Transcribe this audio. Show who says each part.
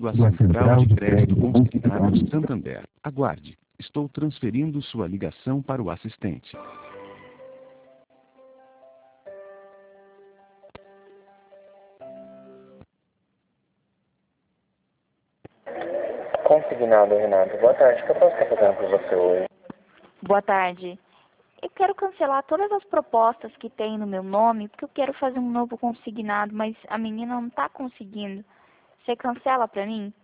Speaker 1: Bem-vindo à Central de Crédito Consignado Santander. Aguarde. Estou transferindo sua ligação para o assistente.
Speaker 2: Consignado, Renato. Boa tarde. O que eu posso estar fazendo por você hoje?
Speaker 3: Boa tarde. Eu quero cancelar todas as propostas que tem no meu nome, porque eu quero fazer um novo consignado, mas a menina não está conseguindo. Você cancela para mim?